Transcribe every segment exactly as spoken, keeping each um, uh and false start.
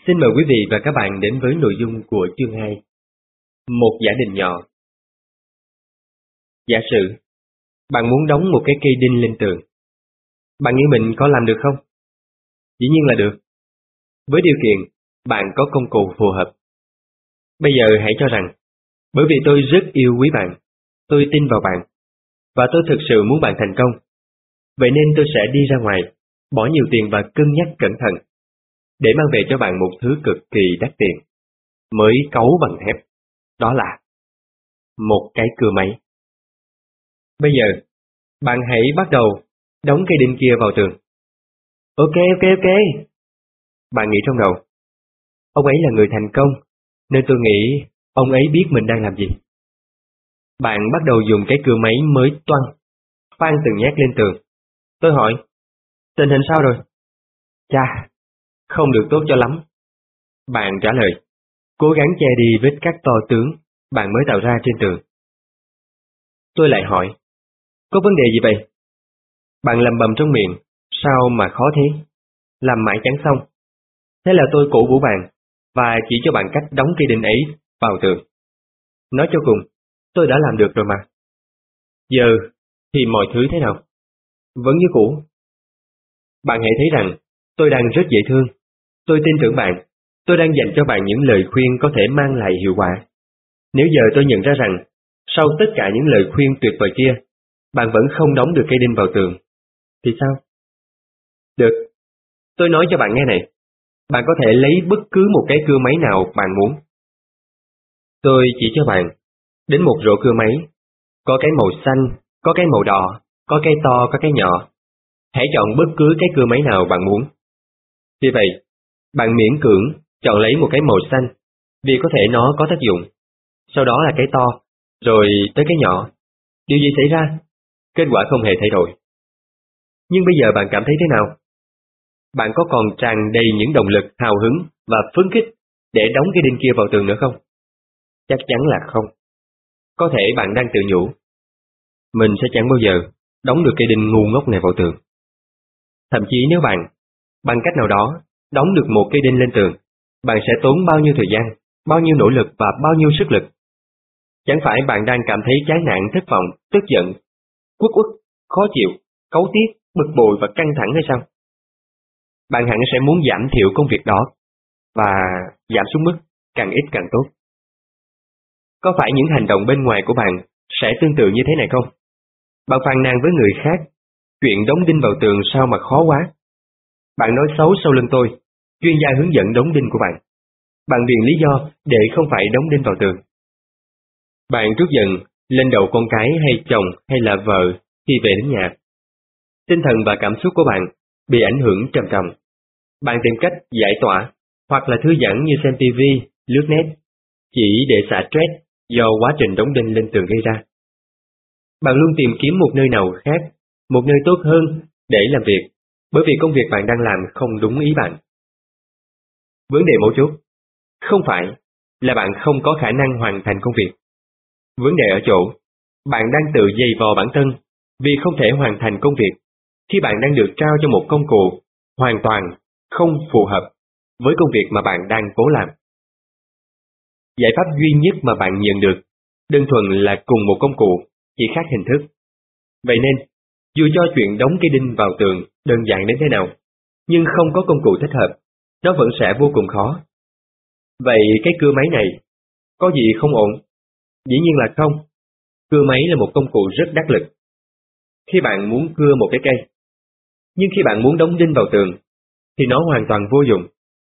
Xin mời quý vị và các bạn đến với nội dung của chương hai. Một giả định nhỏ. Giả sử, bạn muốn đóng một cái cây đinh lên tường. Bạn nghĩ mình có làm được không? Dĩ nhiên là được. Với điều kiện, bạn có công cụ phù hợp. Bây giờ hãy cho rằng, bởi vì tôi rất yêu quý bạn, tôi tin vào bạn, và tôi thực sự muốn bạn thành công. Vậy nên tôi sẽ đi ra ngoài, bỏ nhiều tiền và cân nhắc cẩn thận, để mang về cho bạn một thứ cực kỳ đắt tiền, mới cấu bằng thép. Đó là một cái cưa máy. Bây giờ, bạn hãy bắt đầu đóng cây đinh kia vào tường. Ok, ok, ok. Bạn nghĩ trong đầu, ông ấy là người thành công, nên tôi nghĩ ông ấy biết mình đang làm gì. Bạn bắt đầu dùng cái cưa máy mới toang, khoan từng nhát lên tường. Tôi hỏi, tình hình sao rồi? Chà, không được tốt cho lắm. Bạn trả lời, cố gắng che đi vết cắt to tướng bạn mới tạo ra trên tường. Tôi lại hỏi, có vấn đề gì vậy? Bạn lầm bầm trong miệng, sao mà khó thế? Làm mãi chẳng xong. Thế là tôi cổ vũ bạn, và chỉ cho bạn cách đóng cây đinh ấy vào tường. Nói cho cùng, tôi đã làm được rồi mà. Giờ thì mọi thứ thế nào? Vẫn như cũ. Bạn hãy thấy rằng, tôi đang rất dễ thương. Tôi tin tưởng bạn. Tôi đang dành cho bạn những lời khuyên có thể mang lại hiệu quả. Nếu giờ tôi nhận ra rằng, sau tất cả những lời khuyên tuyệt vời kia, bạn vẫn không đóng được cây đinh vào tường, thì sao? Được. Tôi nói cho bạn nghe này. Bạn có thể lấy bất cứ một cái cưa máy nào bạn muốn. Tôi chỉ cho bạn đến một rổ cưa máy. Có cái màu xanh, có cái màu đỏ, có cái to, có cái nhỏ. Hãy chọn bất cứ cái cưa máy nào bạn muốn. Vì vậy, bạn miễn cưỡng chọn lấy một cái màu xanh, vì có thể nó có tác dụng. Sau đó là cái to, rồi tới cái nhỏ. Điều gì xảy ra? Kết quả không hề thay đổi. Nhưng bây giờ bạn cảm thấy thế nào? Bạn có còn tràn đầy những động lực, hào hứng và phấn khích để đóng cái đinh kia vào tường nữa không? Chắc chắn là không. Có thể bạn đang tự nhủ, mình sẽ chẳng bao giờ đóng được cây đinh ngu ngốc này vào tường. Thậm chí nếu bạn, bằng cách nào đó, đóng được một cây đinh lên tường, bạn sẽ tốn bao nhiêu thời gian, bao nhiêu nỗ lực và bao nhiêu sức lực. Chẳng phải bạn đang cảm thấy chán nản, thất vọng, tức giận, uất uất, khó chịu, cáu tiết, bực bội và căng thẳng hay sao? Bạn hẳn sẽ muốn giảm thiểu công việc đó, và giảm xuống mức càng ít càng tốt. Có phải những hành động bên ngoài của bạn sẽ tương tự như thế này không? Bạn phàn nàn với người khác, chuyện đóng đinh vào tường sao mà khó quá. Bạn nói xấu sau lưng tôi, chuyên gia hướng dẫn đóng đinh của bạn. Bạn viện lý do để không phải đóng đinh vào tường. Bạn trút giận lên đầu con cái hay chồng hay là vợ khi về đến nhà. Tinh thần và cảm xúc của bạn bị ảnh hưởng trầm trọng. Bạn tìm cách giải tỏa hoặc là thư giãn như xem ti vi, lướt net, chỉ để xả stress do quá trình đóng đinh lên tường gây ra. Bạn luôn tìm kiếm một nơi nào khác, một nơi tốt hơn để làm việc, bởi vì công việc bạn đang làm không đúng ý bạn. Vấn đề mấu chốt không phải là bạn không có khả năng hoàn thành công việc. Vấn đề ở chỗ, bạn đang tự giày vò bản thân vì không thể hoàn thành công việc khi bạn đang được trao cho một công cụ hoàn toàn không phù hợp với công việc mà bạn đang cố làm. Giải pháp duy nhất mà bạn nhận được đơn thuần là cùng một công cụ, chỉ khác hình thức. Vậy nên, dù cho chuyện đóng cây đinh vào tường đơn giản đến thế nào, nhưng không có công cụ thích hợp, nó vẫn sẽ vô cùng khó. Vậy cái cưa máy này, có gì không ổn? Dĩ nhiên là không. Cưa máy là một công cụ rất đắc lực khi bạn muốn cưa một cái cây. Nhưng khi bạn muốn đóng đinh vào tường, thì nó hoàn toàn vô dụng.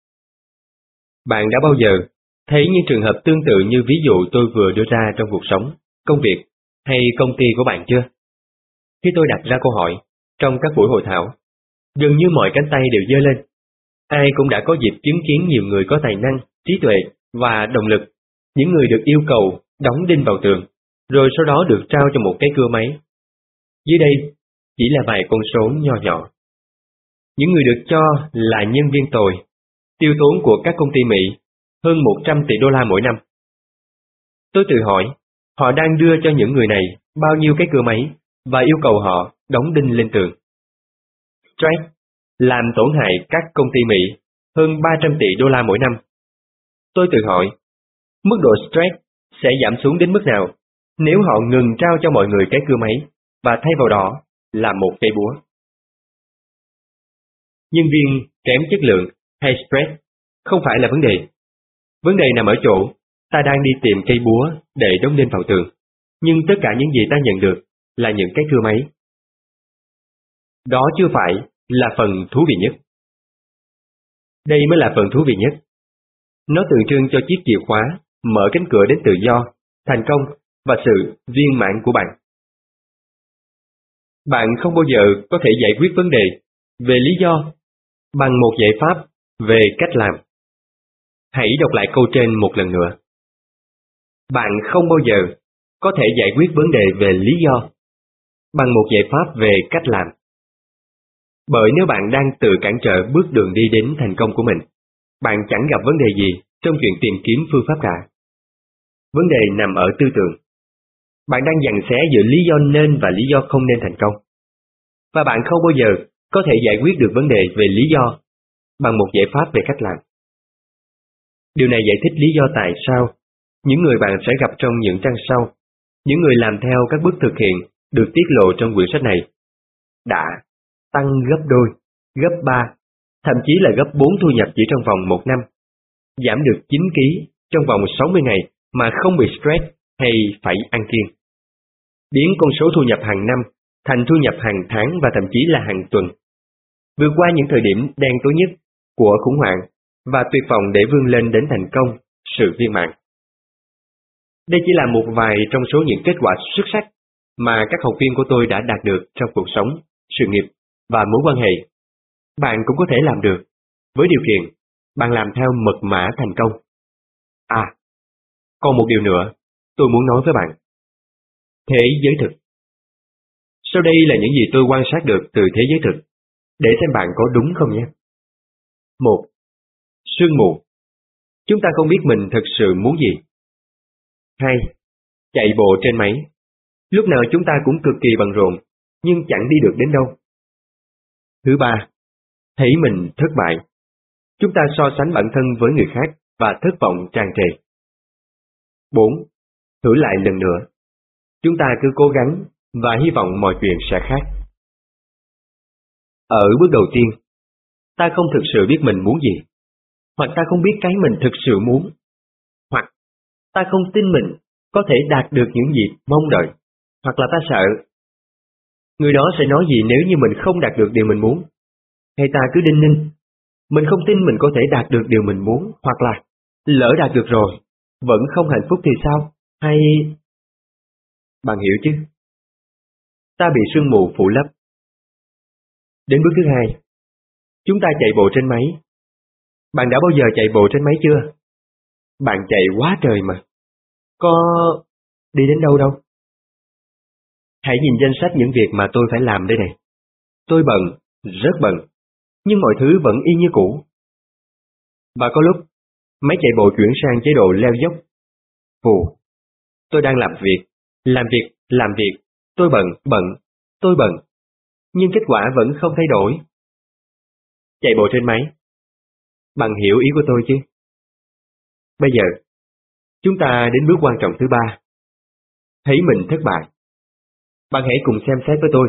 Bạn đã bao giờ thấy những trường hợp tương tự như ví dụ tôi vừa đưa ra trong cuộc sống, công việc hay công ty của bạn chưa? Khi tôi đặt ra câu hỏi trong các buổi hội thảo, gần như mọi cánh tay đều giơ lên. Ai cũng đã có dịp chứng kiến nhiều người có tài năng, trí tuệ và động lực, những người được yêu cầu đóng đinh vào tường, rồi sau đó được trao cho một cái cưa máy. Dưới đây chỉ là vài con số nho nhỏ. Những người được cho là nhân viên tồi, tiêu tốn của các công ty Mỹ hơn một trăm tỷ đô la mỗi năm. Tôi tự hỏi, họ đang đưa cho những người này bao nhiêu cái cưa máy và yêu cầu họ đóng đinh lên tường. Stress làm tổn hại các công ty Mỹ hơn ba trăm tỷ đô la mỗi năm. Tôi tự hỏi, mức độ stress sẽ giảm xuống đến mức nào nếu họ ngừng trao cho mọi người cái cưa máy và thay vào đó là một cây búa. Nhân viên kém chất lượng hay stress không phải là vấn đề. Vấn đề nằm ở chỗ ta đang đi tìm cây búa để đóng đinh vào tường, nhưng tất cả những gì ta nhận được là những cái cưa máy. Đó chưa phải là phần thú vị nhất. Đây mới là phần thú vị nhất. Nó tượng trưng cho chiếc chìa khóa mở cánh cửa đến tự do, thành công và sự viên mãn của bạn. Bạn không bao giờ có thể giải quyết vấn đề về lý do bằng một giải pháp về cách làm. Hãy đọc lại câu trên một lần nữa. Bạn không bao giờ có thể giải quyết vấn đề về lý do bằng một giải pháp về cách làm. Bởi nếu bạn đang tự cản trở bước đường đi đến thành công của mình, bạn chẳng gặp vấn đề gì trong chuyện tìm kiếm phương pháp cả. Vấn đề nằm ở tư tưởng. Bạn đang giằng xé giữa lý do nên và lý do không nên thành công. Và bạn không bao giờ có thể giải quyết được vấn đề về lý do bằng một giải pháp về cách làm. Điều này giải thích lý do tại sao những người bạn sẽ gặp trong những trang sau, những người làm theo các bước thực hiện được tiết lộ trong quyển sách này, đã tăng gấp đôi, gấp ba, thậm chí là gấp bốn thu nhập chỉ trong vòng một năm, giảm được chín ký trong vòng sáu mươi ngày mà không bị stress hay phải ăn kiêng, biến con số thu nhập hàng năm thành thu nhập hàng tháng và thậm chí là hàng tuần, vượt qua những thời điểm đen tối nhất của khủng hoảng và tuyệt vọng để vươn lên đến thành công, sự viên mãn. Đây chỉ là một vài trong số những kết quả xuất sắc mà các học viên của tôi đã đạt được trong cuộc sống, sự nghiệp và mối quan hệ. Bạn cũng có thể làm được, với điều kiện bạn làm theo mật mã thành công. À, còn một điều nữa tôi muốn nói với bạn. Thế giới thực. Sau đây là những gì tôi quan sát được từ thế giới thực, để xem bạn có đúng không nhé. Một. Sương mù. Chúng ta không biết mình thực sự muốn gì. Hai. Chạy bộ trên máy. Lúc nào chúng ta cũng cực kỳ bận rộn, nhưng chẳng đi được đến đâu. Thứ ba. Thấy mình thất bại. Chúng ta so sánh bản thân với người khác và thất vọng tràn trề. Bốn. Thử lại lần nữa. Chúng ta cứ cố gắng và hy vọng mọi chuyện sẽ khác. Ở bước đầu tiên, ta không thực sự biết mình muốn gì, hoặc ta không biết cái mình thực sự muốn, hoặc ta không tin mình có thể đạt được những gì mong đợi, hoặc là ta sợ. Người đó sẽ nói gì nếu như mình không đạt được điều mình muốn? Hay ta cứ đinh ninh, mình không tin mình có thể đạt được điều mình muốn, hoặc là lỡ đạt được rồi, vẫn không hạnh phúc thì sao? Hay... Bạn hiểu chứ? Ta bị sương mù phủ lấp. Đến bước thứ hai, chúng ta chạy bộ trên máy. Bạn đã bao giờ chạy bộ trên máy chưa? Bạn chạy quá trời mà. Có đi đến đâu đâu? Hãy nhìn danh sách những việc mà tôi phải làm đây này. Tôi bận, rất bận, nhưng mọi thứ vẫn y như cũ. Và có lúc, máy chạy bộ chuyển sang chế độ leo dốc. Phù, tôi đang làm việc, làm việc, làm việc, tôi bận, bận, tôi bận, nhưng kết quả vẫn không thay đổi. Chạy bộ trên máy. Bạn hiểu ý của tôi chứ? Bây giờ, chúng ta đến bước quan trọng thứ ba. Thấy mình thất bại. Bạn hãy cùng xem xét với tôi.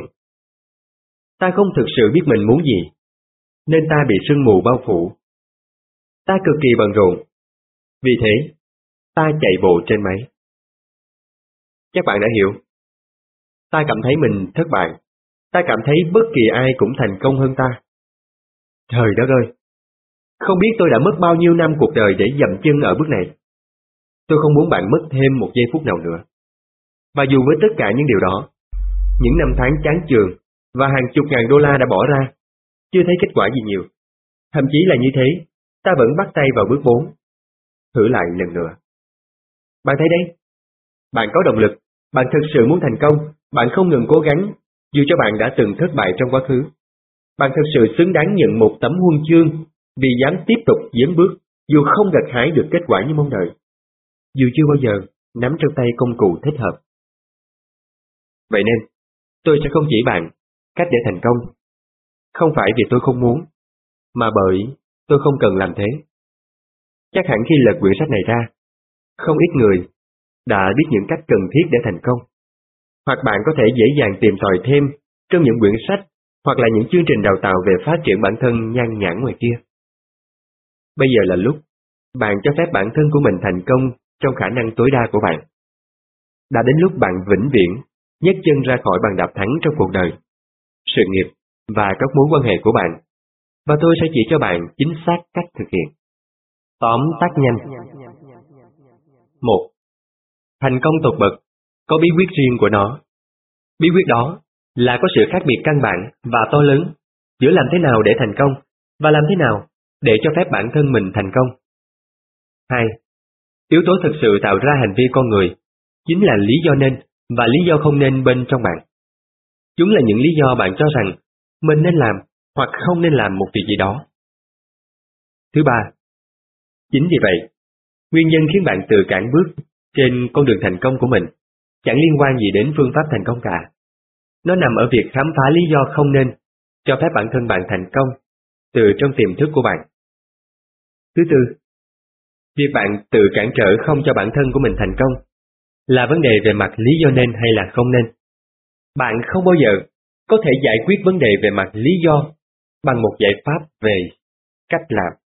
Ta không thực sự biết mình muốn gì, nên ta bị sương mù bao phủ. Ta cực kỳ bận rộn. Vì thế, ta chạy bộ trên máy. Chắc bạn đã hiểu. Ta cảm thấy mình thất bại. Ta cảm thấy bất kỳ ai cũng thành công hơn ta. Trời đất ơi! Không biết tôi đã mất bao nhiêu năm cuộc đời để dậm chân ở bước này. Tôi không muốn bạn mất thêm một giây phút nào nữa. Và dù với tất cả những điều đó, những năm tháng chán chường và hàng chục ngàn đô la đã bỏ ra, chưa thấy kết quả gì nhiều. Thậm chí là như thế, ta vẫn bắt tay vào bước bốn. Thử lại lần nữa. Bạn thấy đấy, bạn có động lực, bạn thực sự muốn thành công, bạn không ngừng cố gắng, dù cho bạn đã từng thất bại trong quá khứ. Bạn thực sự xứng đáng nhận một tấm huân chương vì dám tiếp tục dấn bước, dù không gặt hái được kết quả như mong đợi, dù chưa bao giờ nắm trong tay công cụ thích hợp. Vậy nên, tôi sẽ không chỉ bạn cách để thành công, không phải vì tôi không muốn, mà bởi tôi không cần làm thế. Chắc hẳn khi lật quyển sách này ra, không ít người đã biết những cách cần thiết để thành công. Hoặc bạn có thể dễ dàng tìm tòi thêm trong những quyển sách hoặc là những chương trình đào tạo về phát triển bản thân nhan nhản ngoài kia. Bây giờ là lúc bạn cho phép bản thân của mình thành công trong khả năng tối đa của bạn. Đã đến lúc bạn vĩnh viễn nhấc chân ra khỏi bàn đạp thắng trong cuộc đời, sự nghiệp và các mối quan hệ của bạn, và tôi sẽ chỉ cho bạn chính xác cách thực hiện. Tóm tắt nhanh. một. Thành công tột bậc có bí quyết riêng của nó. Bí quyết đó là có sự khác biệt căn bản và to lớn giữa làm thế nào để thành công và làm thế nào để cho phép bản thân mình thành công. hai. Yếu tố thực sự tạo ra hành vi con người chính là lý do nên và lý do không nên bên trong bạn. Chúng là những lý do bạn cho rằng mình nên làm hoặc không nên làm một việc gì đó. Thứ ba, chính vì vậy, nguyên nhân khiến bạn tự cản bước trên con đường thành công của mình chẳng liên quan gì đến phương pháp thành công cả. Nó nằm ở việc khám phá lý do không nên cho phép bản thân bạn thành công từ trong tiềm thức của bạn. Thứ tư, việc bạn tự cản trở không cho bản thân của mình thành công là vấn đề về mặt lý do nên hay là không nên. Bạn không bao giờ có thể giải quyết vấn đề về mặt lý do bằng một giải pháp về cách làm.